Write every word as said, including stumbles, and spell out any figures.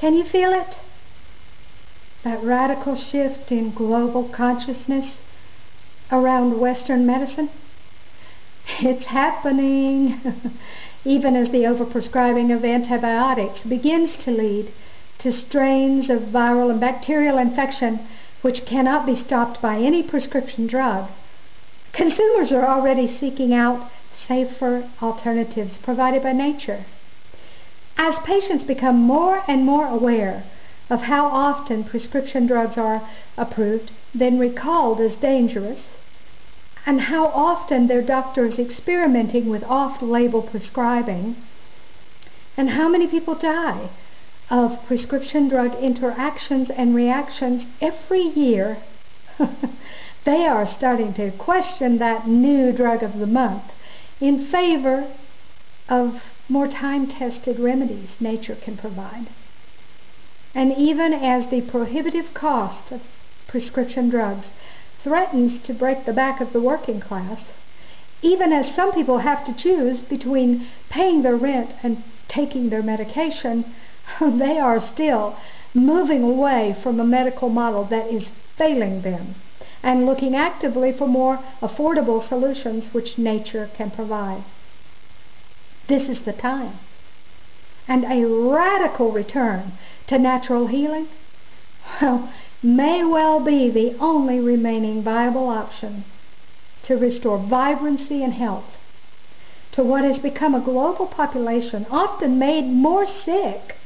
Can you feel it? That radical shift in global consciousness around Western medicine? It's happening, even as the overprescribing of antibiotics begins to lead to strains of viral and bacterial infection which cannot be stopped by any prescription drug. Consumers are already seeking out safer alternatives provided by nature. As patients become more and more aware of how often prescription drugs are approved, then recalled as dangerous, and how often their doctor is experimenting with off-label prescribing, and how many people die of prescription drug interactions and reactions every year, they are starting to question that new drug of the month in favor of more time-tested remedies nature can provide. And even as the prohibitive cost of prescription drugs threatens to break the back of the working class, even as some people have to choose between paying their rent and taking their medication, they are still moving away from a medical model that is failing them and looking actively for more affordable solutions which nature can provide. This is the time. And a radical return to natural healing, well, may well be the only remaining viable option to restore vibrancy and health to what has become a global population often made more sick